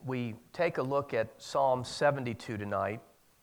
we take a look at Psalm 72 tonight.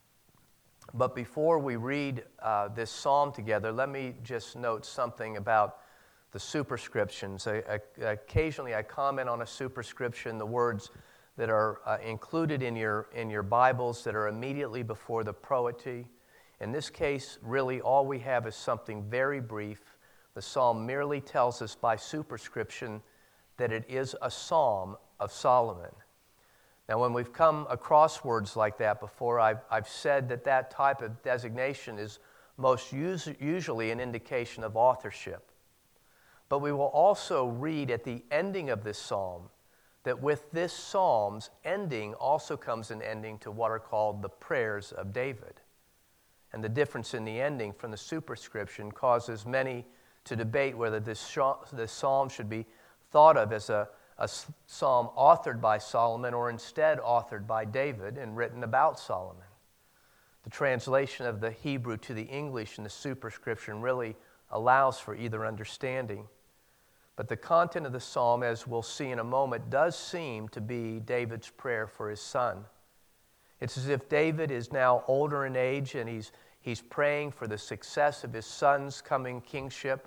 But before we read this psalm together, let me just note something about the superscriptions. Occasionally I comment on a superscription, the words that are included in your Bibles that are immediately before the proety. In this case, really all we have is something very brief. The psalm merely tells us by superscription that it is a psalm of Solomon. Now, when we've come across words like that before, I've said that type of designation is most usually an indication of authorship. But we will also read at the ending of this psalm that with this psalm's ending also comes an ending to what are called the prayers of David. And the difference in the ending from the superscription causes many to debate whether this psalm should be thought of as a psalm authored by Solomon or instead authored by David and written about Solomon. The translation of the Hebrew to the English in the superscription really allows for either understanding. But the content of the psalm, as we'll see in a moment, does seem to be David's prayer for his son. It's as if David is now older in age and he's praying for the success of his son's coming kingship.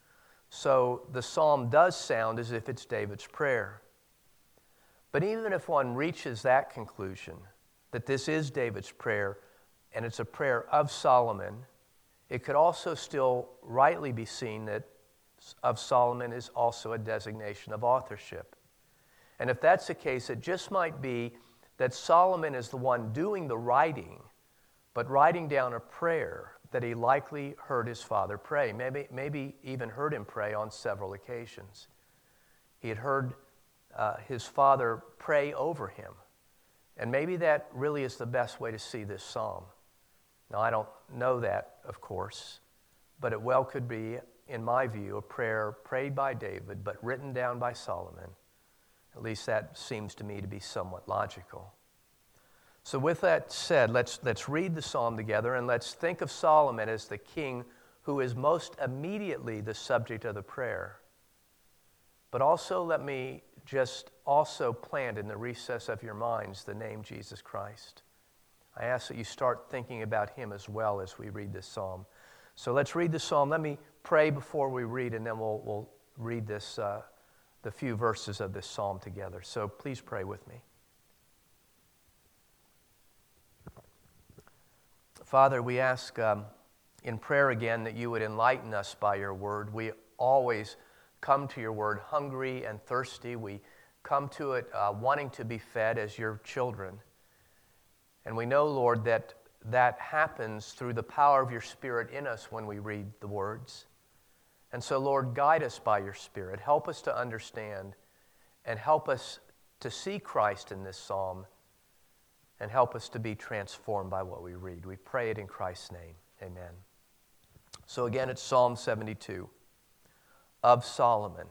So the psalm does sound as if it's David's prayer. But even if one reaches that conclusion, that this is David's prayer and it's a prayer of Solomon, it could also still rightly be seen that of Solomon is also a designation of authorship. And if that's the case, it just might be that Solomon is the one doing the writing, but writing down a prayer that he likely heard his father pray, maybe even heard him pray on several occasions. He had heard his father pray over him. And maybe that really is the best way to see this psalm. Now, I don't know that, of course, but it well could be, in my view, a prayer prayed by David, but written down by Solomon. At least that seems to me to be somewhat logical. So with that said, let's read the psalm together and let's think of Solomon as the king who is most immediately the subject of the prayer. But also let me just also plant in the recess of your minds the name Jesus Christ. I ask that you start thinking about him as well as we read this psalm. So let's read the psalm. Let me pray before we read, and then we'll read this the few verses of this psalm together. So please pray with me. Father, we ask in prayer again that you would enlighten us by your word. We always come to your word hungry and thirsty. We come to it wanting to be fed as your children. And we know, Lord, that happens through the power of your Spirit in us when we read the words. And so, Lord, guide us by your Spirit. Help us to understand and help us to see Christ in this psalm and help us to be transformed by what we read. We pray it in Christ's name. Amen. So again, it's Psalm 72 of Solomon.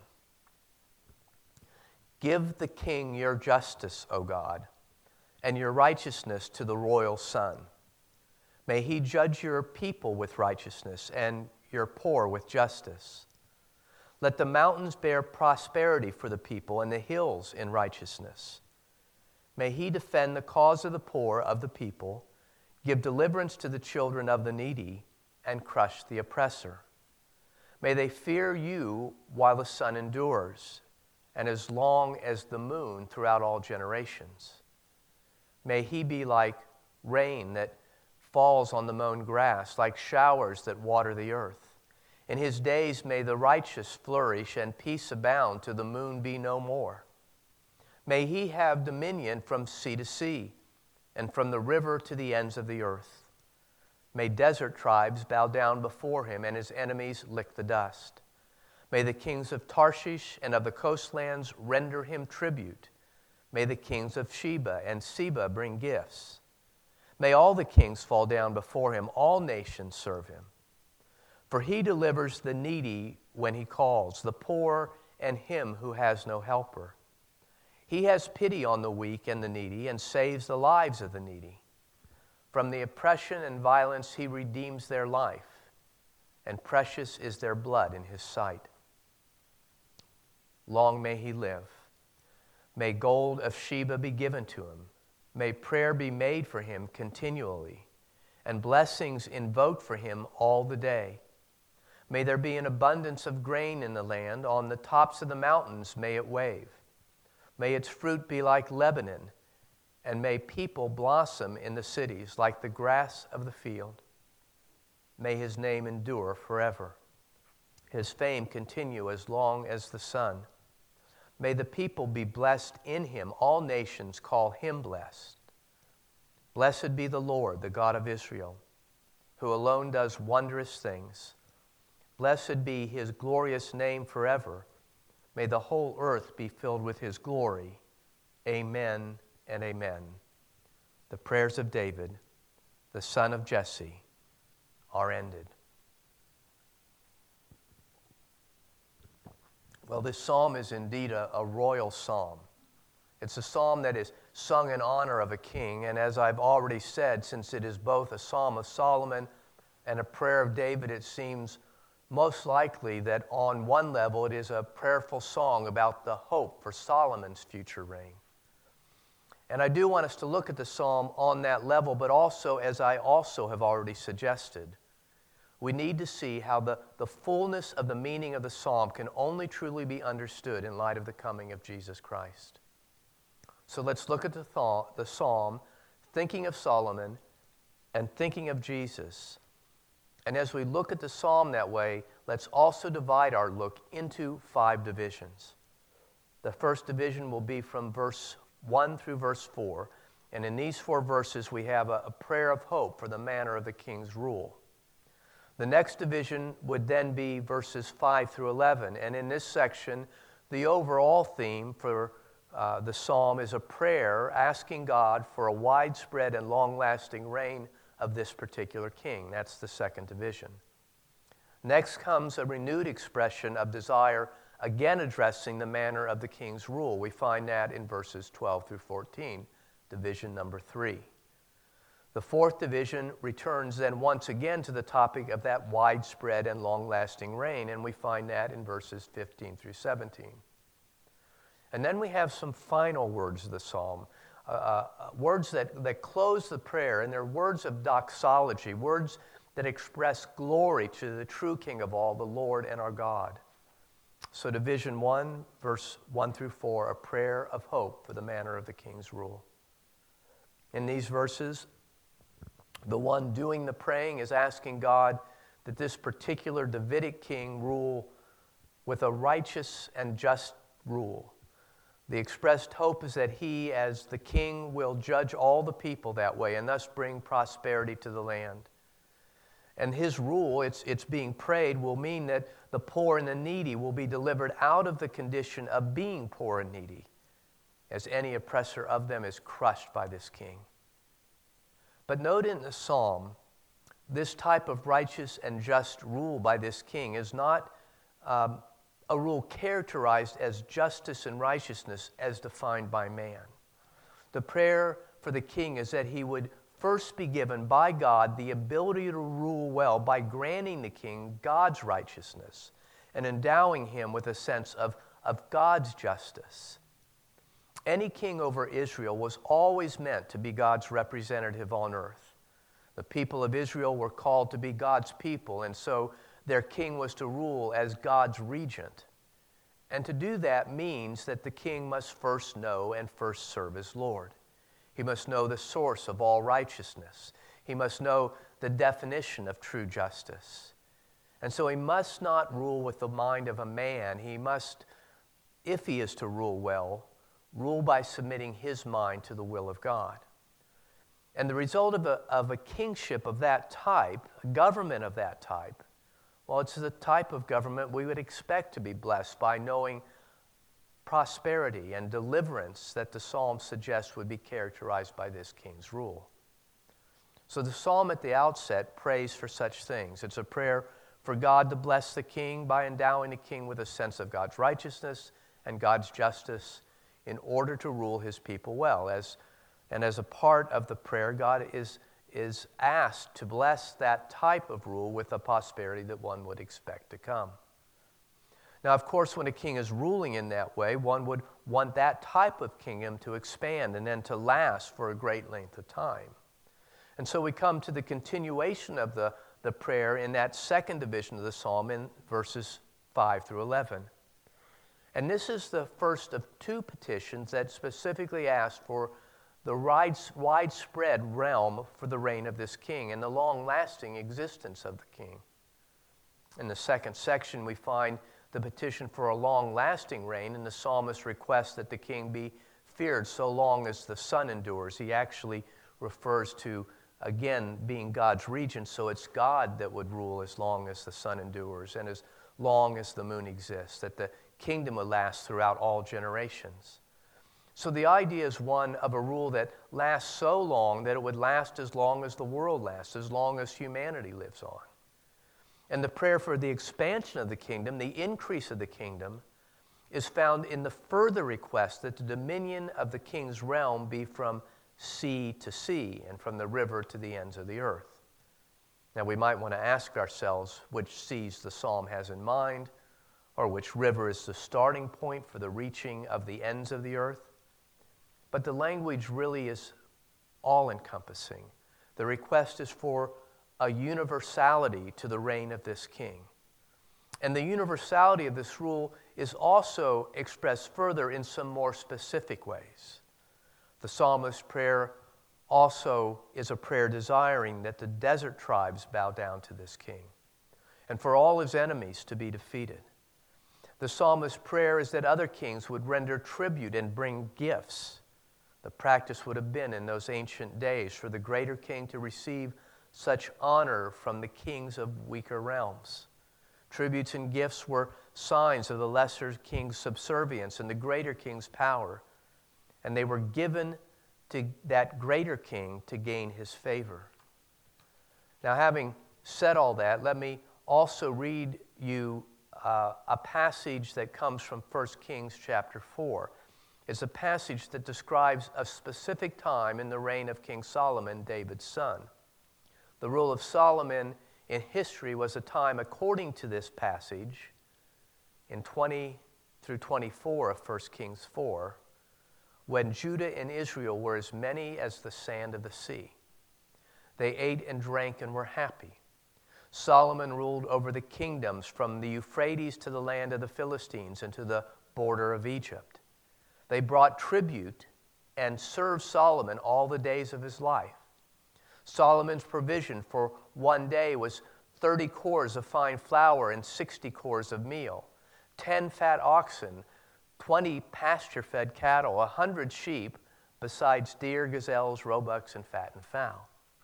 Give the king your justice, O God, and your righteousness to the royal son. May he judge your people with righteousness and your poor with justice. Let the mountains bear prosperity for the people and the hills in righteousness. May he defend the cause of the poor of the people, give deliverance to the children of the needy, and crush the oppressor. May they fear you while the sun endures, and as long as the moon throughout all generations. May he be like rain that falls on the mown grass, like showers that water the earth. In his days may the righteous flourish, and peace abound till the moon be no more. May he have dominion from sea to sea, and from the river to the ends of the earth. May desert tribes bow down before him, and his enemies lick the dust. May the kings of Tarshish and of the coastlands render him tribute. May the kings of Sheba and Seba bring gifts. May all the kings fall down before him, all nations serve him. For he delivers the needy when he calls, the poor and him who has no helper. He has pity on the weak and the needy and saves the lives of the needy. From the oppression and violence he redeems their life, and precious is their blood in his sight. Long may he live. May gold of Sheba be given to him. May prayer be made for him continually, and blessings invoked for him all the day. May there be an abundance of grain in the land. On the tops of the mountains may it wave. May its fruit be like Lebanon, and may people blossom in the cities like the grass of the field. May his name endure forever. His fame continue as long as the sun. May the people be blessed in him. All nations call him blessed. Blessed be the Lord, the God of Israel, who alone does wondrous things. Blessed be his glorious name forever. May the whole earth be filled with his glory. Amen and amen. The prayers of David, the son of Jesse, are ended. Well, this psalm is indeed a royal psalm. It's a psalm that is sung in honor of a king, and as I've already said, since it is both a psalm of Solomon and a prayer of David, it seems most likely that on one level it is a prayerful song about the hope for Solomon's future reign. And I do want us to look at the psalm on that level, but also, as I also have already suggested, we need to see how the fullness of the meaning of the psalm can only truly be understood in light of the coming of Jesus Christ. So let's look at the psalm, thinking of Solomon and thinking of Jesus. And as we look at the psalm that way, let's also divide our look into 5 divisions. The first division will be from verse 1 through verse 4. And in these 4 verses, we have a prayer of hope for the manner of the king's rule. The next division would then be verses 5 through 11. And in this section, the overall theme for the psalm is a prayer asking God for a widespread and long-lasting reign of this particular king. That's the second division. Next comes a renewed expression of desire, again addressing the manner of the king's rule. We find that in verses 12 through 14, division number 3. The fourth division returns then once again to the topic of that widespread and long-lasting reign, and we find that in verses 15 through 17. And then we have some final words of the psalm, words that close the prayer, and they're words of doxology, words that express glory to the true King of all, the Lord and our God. So division 1, verse 1 through 4, a prayer of hope for the manner of the king's rule. In these verses, the one doing the praying is asking God that this particular Davidic king rule with a righteous and just rule. The expressed hope is that he, as the king, will judge all the people that way and thus bring prosperity to the land. And his rule, it's being prayed, will mean that the poor and the needy will be delivered out of the condition of being poor and needy, as any oppressor of them is crushed by this king. But note in the psalm, this type of righteous and just rule by this king is not a rule characterized as justice and righteousness as defined by man. The prayer for the king is that he would first be given by God the ability to rule well by granting the king God's righteousness and endowing him with a sense of God's justice. Any king over Israel was always meant to be God's representative on earth. The people of Israel were called to be God's people, and so their king was to rule as God's regent. And to do that means that the king must first know and first serve as Lord. He must know the source of all righteousness. He must know the definition of true justice. And so he must not rule with the mind of a man. He must, if he is to rule well, rule by submitting his mind to the will of God. And the result of a kingship of that type, a government of that type, well, it's the type of government we would expect to be blessed by knowing prosperity and deliverance that the psalm suggests would be characterized by this king's rule. So the psalm at the outset prays for such things. It's a prayer for God to bless the king by endowing the king with a sense of God's righteousness and God's justice in order to rule his people well. As a part of the prayer, God is asked to bless that type of rule with the prosperity that one would expect to come. Now, of course, when a king is ruling in that way, one would want that type of kingdom to expand and then to last for a great length of time. And so we come to the continuation of the prayer in that second division of the psalm in verses 5 through 11. And this is the first of two petitions that specifically ask for the widespread realm for the reign of this king and the long-lasting existence of the king. In the second section, we find the petition for a long-lasting reign, and the psalmist requests that the king be feared so long as the sun endures. He actually refers to, again, being God's regent, so it's God that would rule as long as the sun endures and as long as the moon exists, that the kingdom would last throughout all generations. So the idea is one of a rule that lasts so long that it would last as long as the world lasts, as long as humanity lives on. And the prayer for the expansion of the kingdom, the increase of the kingdom, is found in the further request that the dominion of the king's realm be from sea to sea and from the river to the ends of the earth. Now we might want to ask ourselves which seas the psalm has in mind, or which river is the starting point for the reaching of the ends of the earth. But the language really is all-encompassing. The request is for a universality to the reign of this king. And the universality of this rule is also expressed further in some more specific ways. The psalmist's prayer also is a prayer desiring that the desert tribes bow down to this king and for all his enemies to be defeated. The psalmist's prayer is that other kings would render tribute and bring gifts. The practice would have been in those ancient days for the greater king to receive such honor from the kings of weaker realms. Tributes and gifts were signs of the lesser king's subservience and the greater king's power, and they were given to that greater king to gain his favor. Now, having said all that, let me also read you a passage that comes from 1 Kings chapter 4. It's a passage that describes a specific time in the reign of King Solomon, David's son. The rule of Solomon in history was a time, according to this passage, in 20 through 24 of 1 Kings 4, when Judah and Israel were as many as the sand of the sea. They ate and drank and were happy. Solomon ruled over the kingdoms from the Euphrates to the land of the Philistines and to the border of Egypt. They brought tribute and served Solomon all the days of his life. Solomon's provision for one day was 30 cores of fine flour and 60 cores of meal, 10 fat oxen, 20 pasture-fed cattle, 100 sheep, besides deer, gazelles, roebucks, and fattened fowl.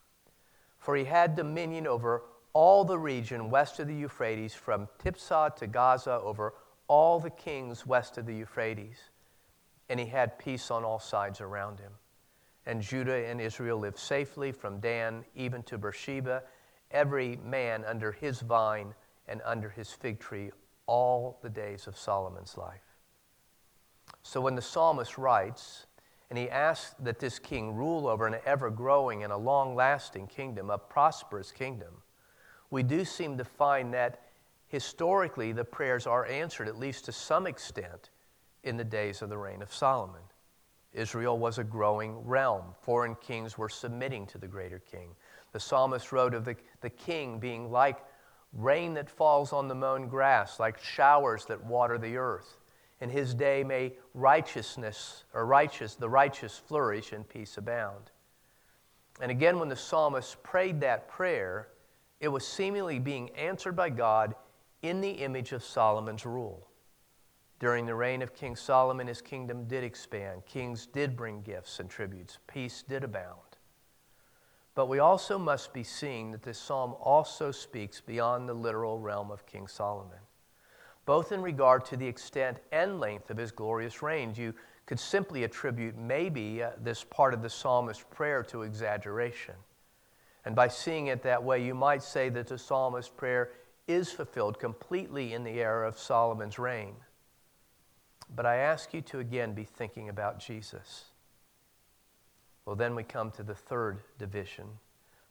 For he had dominion over all the region west of the Euphrates, from Tiphsah to Gaza, over all the kings west of the Euphrates. And he had peace on all sides around him. And Judah and Israel lived safely from Dan even to Beersheba, every man under his vine and under his fig tree, all the days of Solomon's life. So when the psalmist writes, and he asks that this king rule over an ever-growing and a long-lasting kingdom, a prosperous kingdom, we do seem to find that historically the prayers are answered, at least to some extent, in the days of the reign of Solomon. Israel was a growing realm. Foreign kings were submitting to the greater king. The psalmist wrote of the king being like rain that falls on the mown grass, like showers that water the earth. In his day may the righteous flourish and peace abound. And again, when the psalmist prayed that prayer, it was seemingly being answered by God in the image of Solomon's rule. During the reign of King Solomon, his kingdom did expand. Kings did bring gifts and tributes. Peace did abound. But we also must be seeing that this psalm also speaks beyond the literal realm of King Solomon, both in regard to the extent and length of his glorious reign. You could simply attribute maybe this part of the psalmist's prayer to exaggeration. And by seeing it that way, you might say that the psalmist's prayer is fulfilled completely in the era of Solomon's reign. But I ask you to again be thinking about Jesus. Well, then we come to the third division,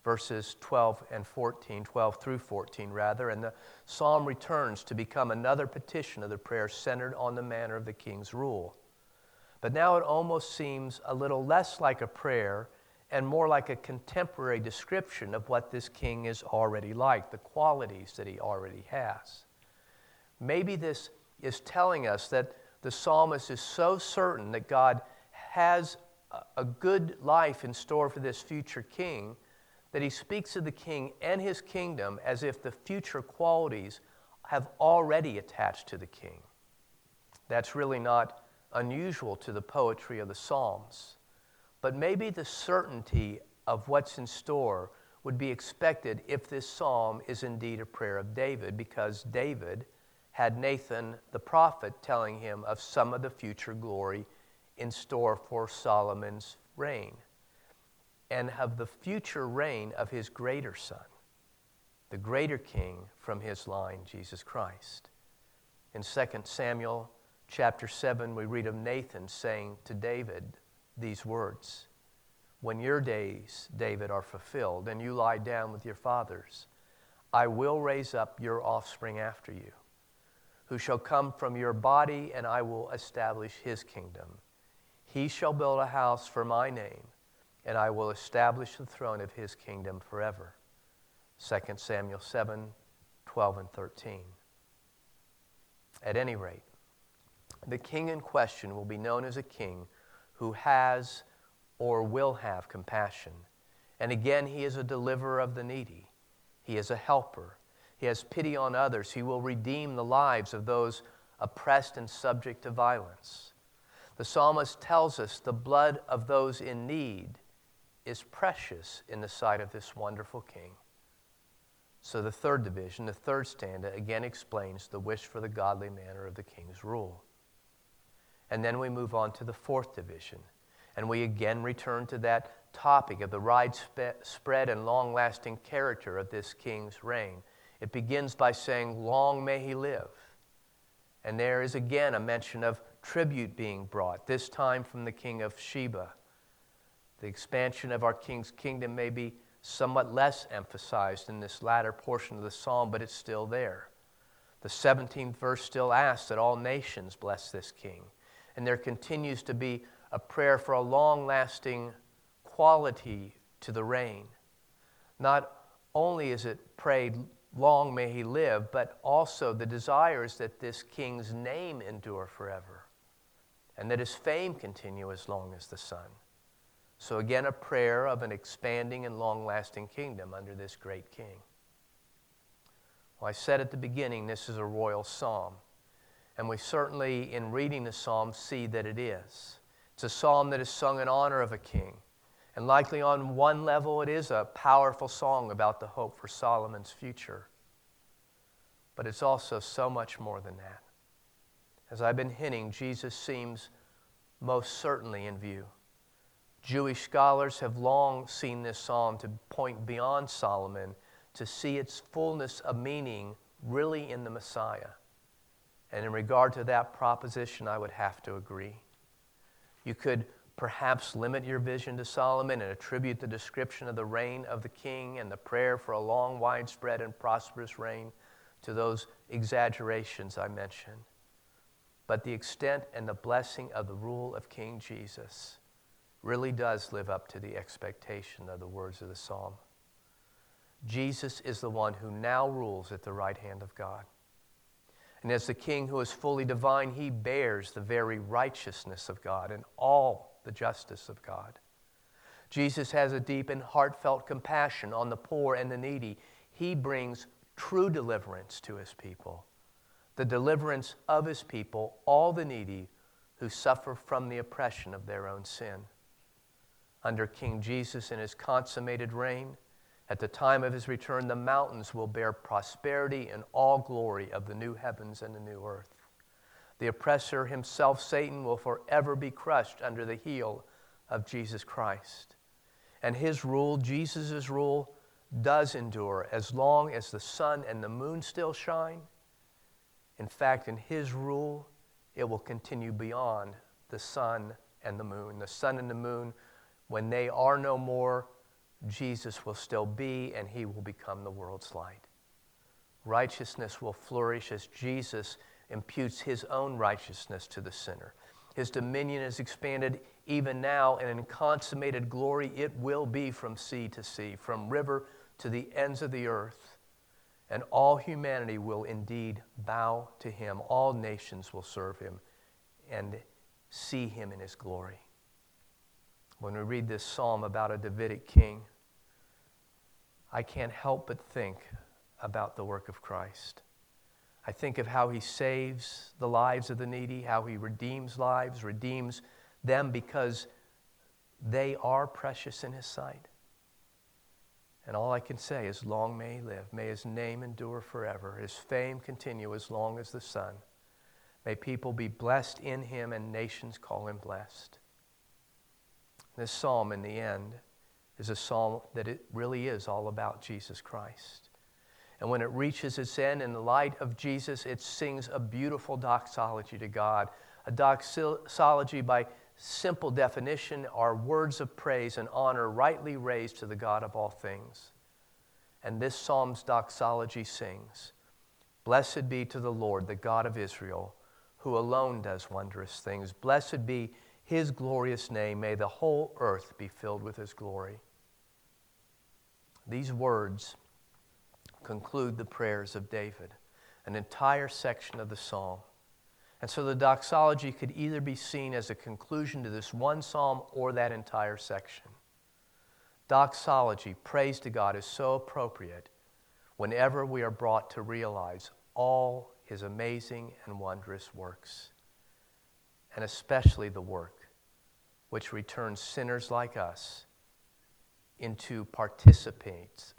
verses 12 through 14 rather, and the psalm returns to become another petition of the prayer centered on the manner of the king's rule. But now it almost seems a little less like a prayer and more like a contemporary description of what this king is already like, the qualities that he already has. Maybe this is telling us that the psalmist is so certain that God has a good life in store for this future king that he speaks of the king and his kingdom as if the future qualities have already attached to the king. That's really not unusual to the poetry of the Psalms. But maybe the certainty of what's in store would be expected if this psalm is indeed a prayer of David, because David had Nathan the prophet telling him of some of the future glory in store for Solomon's reign, and of the future reign of his greater son, the greater king from his line, Jesus Christ. In 2 Samuel chapter 7, we read of Nathan saying to David these words, "When your days, David, are fulfilled, and you lie down with your fathers, I will raise up your offspring after you, who shall come from your body, and I will establish his kingdom. He shall build a house for my name, and I will establish the throne of his kingdom forever." 2 Samuel 7, 12 and 13. At any rate, the king in question will be known as a king who has or will have compassion. And again, he is a deliverer of the needy. He is a helper. He has pity on others. He will redeem the lives of those oppressed and subject to violence. The psalmist tells us the blood of those in need is precious in the sight of this wonderful king. So the third division, the third stanza, again explains the wish for the godly manner of the king's rule. And then we move on to the fourth division, and we again return to that topic of the widespread and long-lasting character of this king's reign. It begins by saying, "Long may he live." And there is again a mention of tribute being brought, this time from the king of Sheba. The expansion of our king's kingdom may be somewhat less emphasized in this latter portion of the psalm, but it's still there. The 17th verse still asks that all nations bless this king. And there continues to be a prayer for a long-lasting quality to the reign. Not only is it prayed, "Long may he live," but also the desire is that this king's name endure forever, and that his fame continue as long as the sun. So again, a prayer of an expanding and long-lasting kingdom under this great king. Well, I said at the beginning, this is a royal psalm. And we certainly, in reading the psalm, see that it is. It's a psalm that is sung in honor of a king. And likely on one level, it is a powerful song about the hope for Solomon's future. But it's also so much more than that. As I've been hinting, Jesus seems most certainly in view. Jewish scholars have long seen this psalm to point beyond Solomon to see its fullness of meaning really in the Messiah. And in regard to that proposition, I would have to agree. You could perhaps limit your vision to Solomon and attribute the description of the reign of the king and the prayer for a long, widespread, and prosperous reign to those exaggerations I mentioned. But the extent and the blessing of the rule of King Jesus really does live up to the expectation of the words of the psalm. Jesus is the one who now rules at the right hand of God. And as the king who is fully divine, he bears the very righteousness of God and all the justice of God. Jesus has a deep and heartfelt compassion on the poor and the needy. He brings true deliverance to his people, the deliverance of his people, all the needy who suffer from the oppression of their own sin. Under King Jesus in his consummated reign, at the time of his return, the mountains will bear prosperity and all glory of the new heavens and the new earth. The oppressor himself, Satan, will forever be crushed under the heel of Jesus Christ. And his rule, Jesus' rule, does endure as long as the sun and the moon still shine. In fact, in his rule, it will continue beyond the sun and the moon. The sun and the moon, when they are no more, Jesus will still be, and he will become the world's light. Righteousness will flourish as Jesus imputes his own righteousness to the sinner. His dominion is expanded even now, and in consummated glory it will be from sea to sea, from river to the ends of the earth. And all humanity will indeed bow to him. All nations will serve him and see him in his glory. When we read this psalm about a Davidic king, I can't help but think about the work of Christ. I think of how he saves the lives of the needy, how he redeems lives, redeems them because they are precious in his sight. And all I can say is, long may he live. May his name endure forever. His fame continue as long as the sun. May people be blessed in him and nations call him blessed. This psalm, in the end, is a psalm that it really is all about Jesus Christ. And when it reaches its end in the light of Jesus, it sings a beautiful doxology to God. A doxology, by simple definition, are words of praise and honor rightly raised to the God of all things. And this psalm's doxology sings, "Blessed be to the Lord, the God of Israel, who alone does wondrous things. Blessed be his glorious name. May the whole earth be filled with his glory." These words conclude the prayers of David, an entire section of the psalm. And so the doxology could either be seen as a conclusion to this one psalm or that entire section. Doxology, praise to God, is so appropriate whenever we are brought to realize all his amazing and wondrous works, and especially the work which returns sinners like us into participants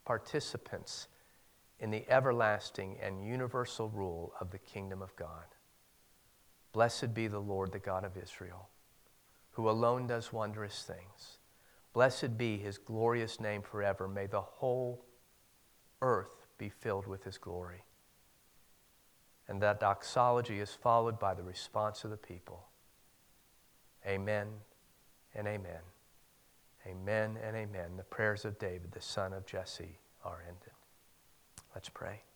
in the everlasting and universal rule of the kingdom of God. Blessed be the Lord, the God of Israel, who alone does wondrous things. Blessed be his glorious name forever. May the whole earth be filled with his glory. And that doxology is followed by the response of the people. Amen and amen. Amen and amen. The prayers of David, the son of Jesse, are ended. Let's pray.